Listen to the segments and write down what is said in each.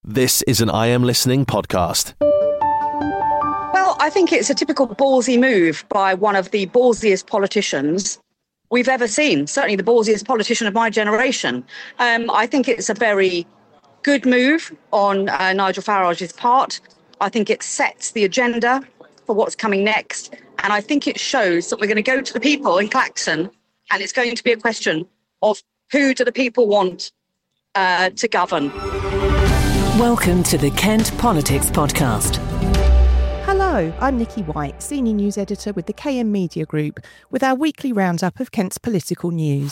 This is an I Am Listening podcast. Well, I think it's a typical ballsy move by one of the ballsiest politicians we've ever seen, certainly the ballsiest politician of my generation. I think it's a very good move on Nigel Farage's part. I think it sets the agenda for what's coming next. And I think it shows that we're going to go to the people in Clacton, and it's going to be a question of who do the people want to govern. Welcome to the Kent Politics Podcast. Hello, I'm Nikki White, Senior News Editor with the KM Media Group, with our weekly roundup of Kent's political news.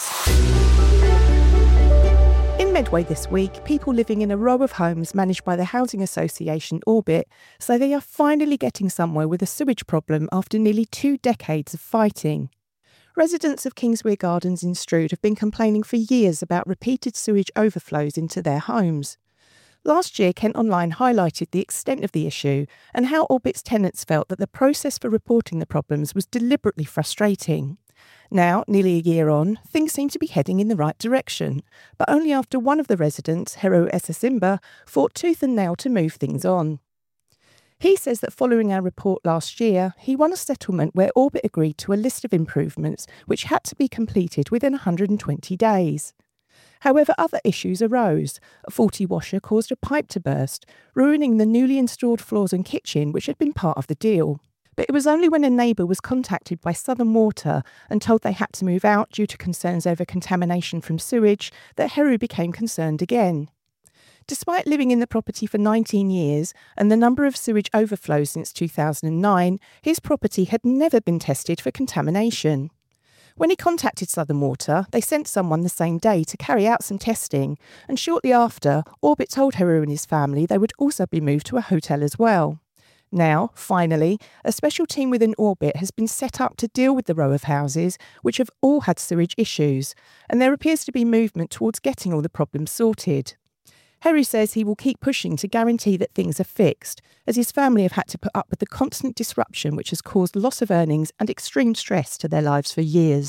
In Medway this week, people living in a row of homes managed by the housing association Orbit say they are finally getting somewhere with a sewage problem after nearly 2 decades of fighting. Residents of Kingswear Gardens in Strood have been complaining for years about repeated sewage overflows into their homes. Last year, Kent Online highlighted the extent of the issue and how Orbit's tenants felt that the process for reporting the problems was deliberately frustrating. Now, nearly a year on, things seem to be heading in the right direction, but only after one of the residents, Heru Esasimba, fought tooth and nail to move things on. He says that following our report last year, he won a settlement where Orbit agreed to a list of improvements which had to be completed within 120 days. However, other issues arose. A faulty washer caused a pipe to burst, ruining the newly installed floors and kitchen, which had been part of the deal. But it was only when a neighbour was contacted by Southern Water and told they had to move out due to concerns over contamination from sewage that Heru became concerned again. Despite living in the property for 19 years and the number of sewage overflows since 2009, his property had never been tested for contamination. When he contacted Southern Water, they sent someone the same day to carry out some testing, and shortly after, Orbit told Heru and his family they would also be moved to a hotel as well. Now, finally, a special team within Orbit has been set up to deal with the row of houses, which have all had sewage issues, and there appears to be movement towards getting all the problems sorted. Heru says he will keep pushing to guarantee that things are fixed, as his family have had to put up with the constant disruption which has caused loss of earnings and extreme stress to their lives for years.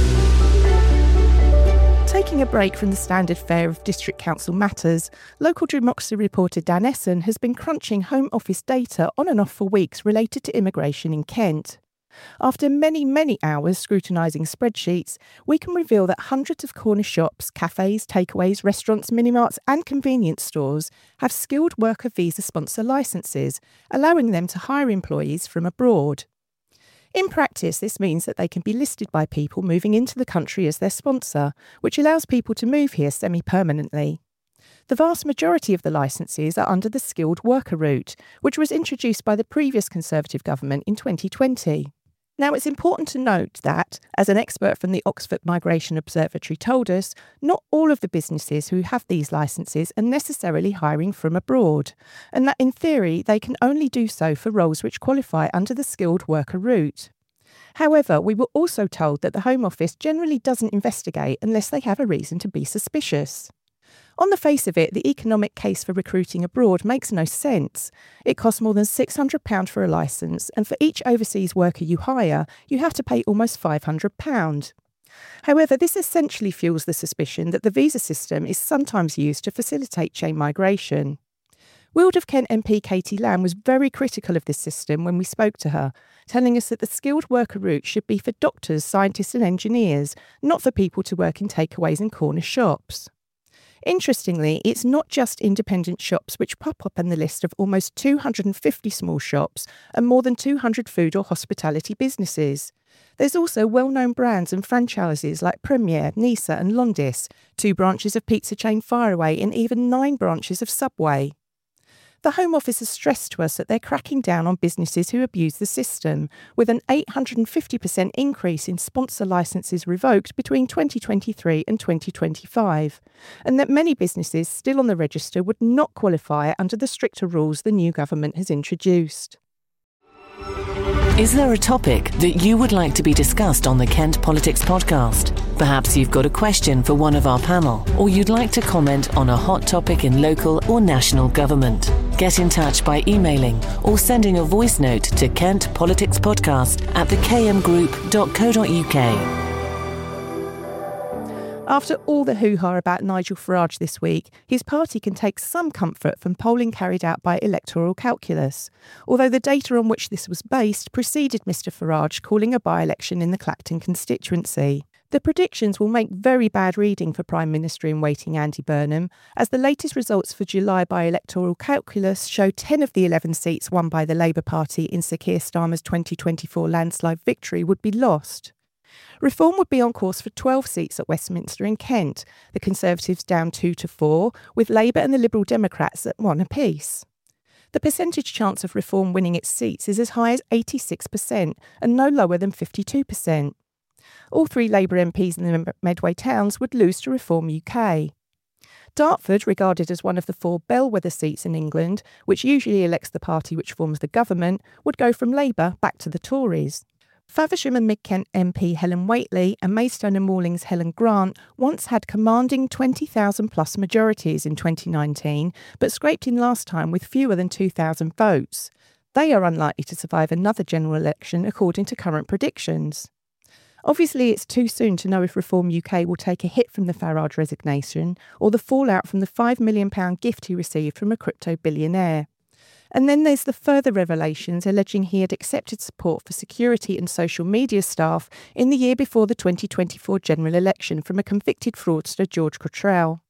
Taking a break from the standard fare of District Council matters, local democracy reporter Dan Essen has been crunching Home Office data on and off for weeks related to immigration in Kent. After many hours scrutinising spreadsheets, we can reveal that hundreds of corner shops, cafes, takeaways, restaurants, mini-marts and convenience stores have skilled worker visa sponsor licences, allowing them to hire employees from abroad. In practice, this means that they can be listed by people moving into the country as their sponsor, which allows people to move here semi-permanently. The vast majority of the licences are under the skilled worker route, which was introduced by the previous Conservative government in 2020. Now, it's important to note that, as an expert from the Oxford Migration Observatory told us, not all of the businesses who have these licences are necessarily hiring from abroad, and that in theory they can only do so for roles which qualify under the skilled worker route. However, we were also told that the Home Office generally doesn't investigate unless they have a reason to be suspicious. On the face of it, the economic case for recruiting abroad makes no sense. It costs more than £600 for a licence, and for each overseas worker you hire, you have to pay almost £500. However, this essentially fuels the suspicion that the visa system is sometimes used to facilitate chain migration. Weald of Kent MP Katie Lamb was very critical of this system when we spoke to her, telling us that the skilled worker route should be for doctors, scientists and engineers, not for people to work in takeaways and corner shops. Interestingly, it's not just independent shops which pop up on the list of almost 250 small shops and more than 200 food or hospitality businesses. There's also well-known brands and franchises like Premier, Nisa and Londis, 2 branches of pizza chain Faraway and even 9 branches of Subway. The Home Office has stressed to us that they're cracking down on businesses who abuse the system, with an 850% increase in sponsor licences revoked between 2023 and 2025, and that many businesses still on the register would not qualify under the stricter rules the new government has introduced. Is there a topic that you would like to be discussed on the Kent Politics Podcast? Perhaps you've got a question for one of our panel, or you'd like to comment on a hot topic in local or national government. Get in touch by emailing or sending a voice note to kentpoliticspodcast@thekmgroup.co.uk. After all the hoo-ha about Nigel Farage this week, his party can take some comfort from polling carried out by Electoral Calculus, although the data on which this was based preceded Mr Farage calling a by-election in the Clacton constituency. The predictions will make very bad reading for Prime Minister-in-waiting Andy Burnham, as the latest results for July by Electoral Calculus show 10 of the 11 seats won by the Labour Party in Sir Keir Starmer's 2024 landslide victory would be lost. Reform would be on course for 12 seats at Westminster in Kent, the Conservatives down 2 to 4, with Labour and the Liberal Democrats at 1 apiece. The percentage chance of Reform winning its seats is as high as 86% and no lower than 52%. All 3 Labour MPs in the Medway towns would lose to Reform UK. Dartford, regarded as one of the 4 bellwether seats in England, which usually elects the party which forms the government, would go from Labour back to the Tories. Faversham and Mid-Kent MP Helen Whately and Maidstone and Malling's Helen Grant once had commanding 20,000 plus majorities in 2019, but scraped in last time with fewer than 2,000 votes. They are unlikely to survive another general election according to current predictions. Obviously, it's too soon to know if Reform UK will take a hit from the Farage resignation or the fallout from the £5 million gift he received from a crypto billionaire. And then there's the further revelations alleging he had accepted support for security and social media staff in the year before the 2024 general election from a convicted fraudster, George Cottrell.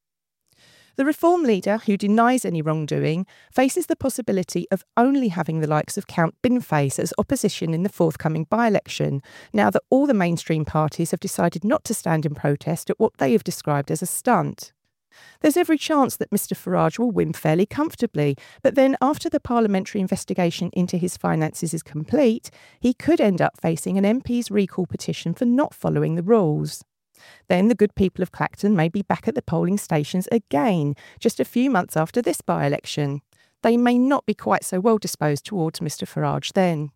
The Reform leader, who denies any wrongdoing, faces the possibility of only having the likes of Count Binface as opposition in the forthcoming by-election, now that all the mainstream parties have decided not to stand in protest at what they have described as a stunt. There's every chance that Mr Farage will win fairly comfortably, but then after the parliamentary investigation into his finances is complete, he could end up facing an MP's recall petition for not following the rules. Then the good people of Clacton may be back at the polling stations again, just a few months after this by-election. They may not be quite so well disposed towards Mr Farage then.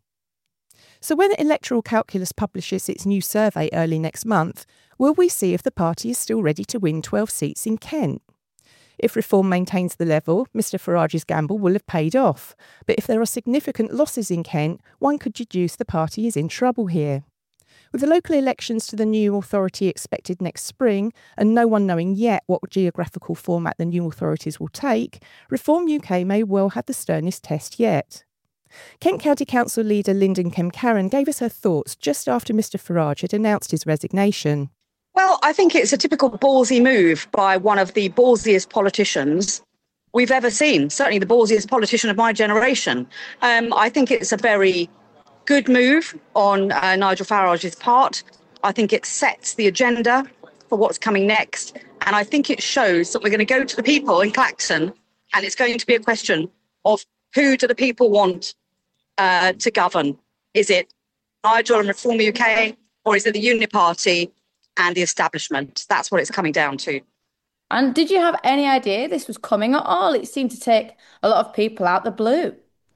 So when Electoral Calculus publishes its new survey early next month, will we see if the party is still ready to win 12 seats in Kent? If Reform maintains the level, Mr Farage's gamble will have paid off. But if there are significant losses in Kent, one could deduce the party is in trouble here. With the local elections to the new authority expected next spring, and no one knowing yet what geographical format the new authorities will take, Reform UK may well have the sternest test yet. Kent County Council leader Lyndon Kemcaran gave us her thoughts just after Mr Farage had announced his resignation. Well, I think it's a typical ballsy move by one of the ballsiest politicians we've ever seen, certainly the ballsiest politician of my generation. I think it's a very good move on Nigel Farage's part. I think it sets the agenda for what's coming next. And I think it shows that we're going to go to the people in Clacton, and it's going to be a question of who do the people want to govern? Is it Nigel and Reform UK, or is it the Unity Party and the establishment? That's what it's coming down to. And did you have any idea this was coming at all? It seemed to take a lot of people out the blue.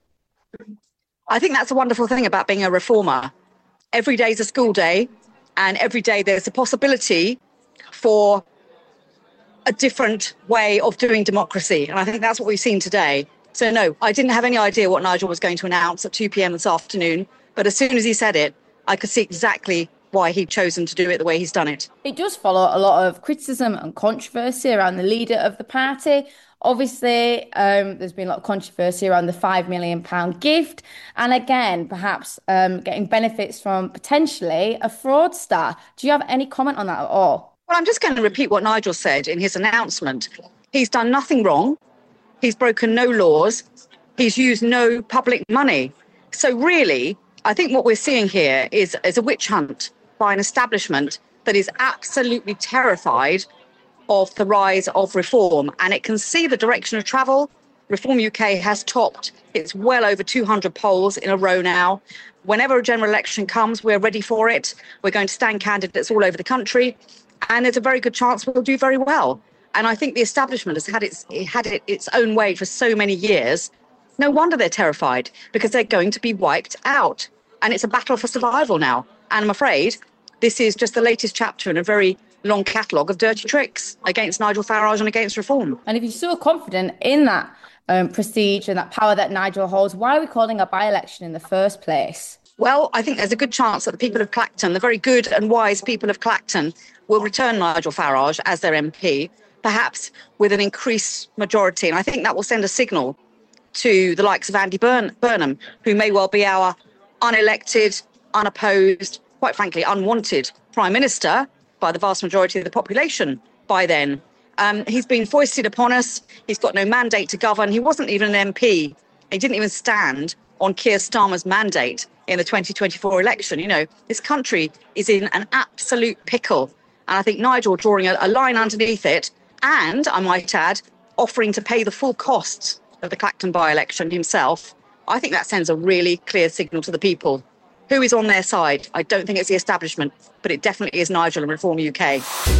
I think that's a wonderful thing about being a reformer. Every day is a school day, and every day there's a possibility for a different way of doing democracy. And I think that's what we've seen today. So no, I didn't have any idea what Nigel was going to announce at 2 p.m. this afternoon. But as soon as he said it, I could see exactly why he'd chosen to do it the way he's done it. It does follow a lot of criticism and controversy around the leader of the party. Obviously, there's been a lot of controversy around the £5 million gift. And again, perhaps getting benefits from potentially a fraudster. Do you have any comment on that at all? Well, I'm just going to repeat what Nigel said in his announcement. He's done nothing wrong. He's broken no laws. He's used no public money. So really, I think what we're seeing here is a witch hunt by an establishment that is absolutely terrified of the rise of Reform, and it can see the direction of travel. Reform UK has topped. It's well over 200 polls in a row now. Whenever a general election comes, we're ready for it. We're going to stand candidates all over the country, and there's a very good chance we'll do very well. And I think the establishment has had its own way for so many years. No wonder they're terrified, because they're going to be wiped out. And it's a battle for survival now. And I'm afraid this is just the latest chapter in a very long catalogue of dirty tricks against Nigel Farage and against Reform. And if you're so confident in that prestige and that power that Nigel holds, why are we calling a by-election in the first place? Well, I think there's a good chance that the people of Clacton, the very good and wise people of Clacton, will return Nigel Farage as their MP, perhaps with an increased majority. And I think that will send a signal to the likes of Andy Burnham, who may well be our unelected, unopposed, quite frankly, unwanted Prime Minister by the vast majority of the population by then. He's been foisted upon us. He's got no mandate to govern. He wasn't even an MP. He didn't even stand on Keir Starmer's mandate in the 2024 election. You know, this country is in an absolute pickle. And I think Nigel drawing a line underneath it, and I might add, offering to pay the full costs of the Clacton by-election himself, I think that sends a really clear signal to the people. Who is on their side? I don't think it's the establishment, but it definitely is Nigel and Reform UK.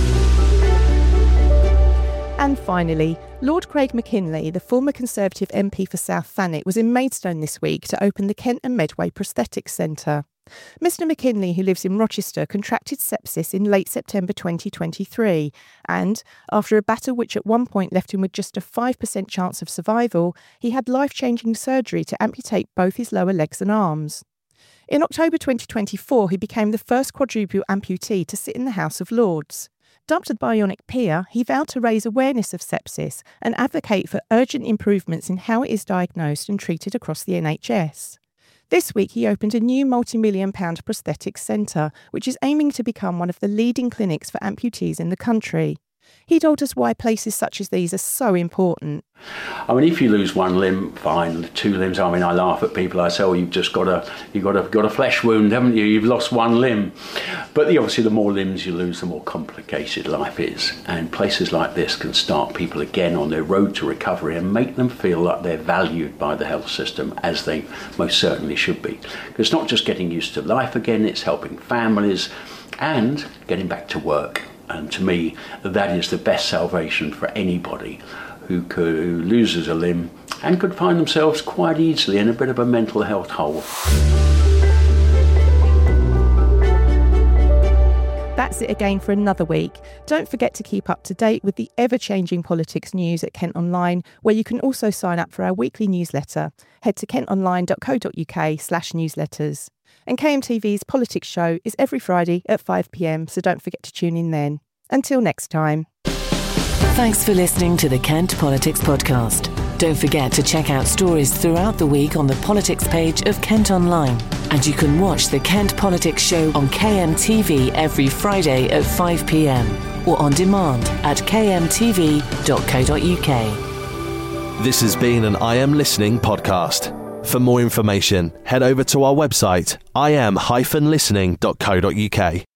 And finally, Lord Craig McKinley, the former Conservative MP for South Thanet, was in Maidstone this week to open the Kent and Medway Prosthetics Centre. Mr McKinley, who lives in Rochester, contracted sepsis in late September 2023 and, after a battle which at one point left him with just a 5% chance of survival, he had life-changing surgery to amputate both his lower legs and arms. In October 2024, he became the first quadruple amputee to sit in the House of Lords. Dubbed a bionic peer, he vowed to raise awareness of sepsis and advocate for urgent improvements in how it is diagnosed and treated across the NHS. This week he opened a new multi-million-pound prosthetics centre, which is aiming to become one of the leading clinics for amputees in the country. He told us why places such as these are so important. I mean, if you lose one limb, fine. 2 limbs. I mean, I laugh at people. I say, "Oh, you've got a flesh wound, haven't you? You've lost one limb." But obviously, the more limbs you lose, the more complicated life is. And places like this can start people again on their road to recovery and make them feel like they're valued by the health system, as they most certainly should be. Because it's not just getting used to life again; it's helping families and getting back to work. And to me, that is the best salvation for anybody who loses a limb and could find themselves quite easily in a bit of a mental health hole. That's it again for another week. Don't forget to keep up to date with the ever-changing politics news at Kent Online, where you can also sign up for our weekly newsletter. Head to kentonline.co.uk/newsletters. And KMTV's Politics Show is every Friday at 5 p.m, so don't forget to tune in then. Until next time. Thanks for listening to the Kent Politics Podcast. Don't forget to check out stories throughout the week on the politics page of Kent Online. And you can watch the Kent Politics Show on KMTV every Friday at 5 p.m. or on demand at kmtv.co.uk. This has been an I Am Listening podcast. For more information, head over to our website, im-listening.co.uk.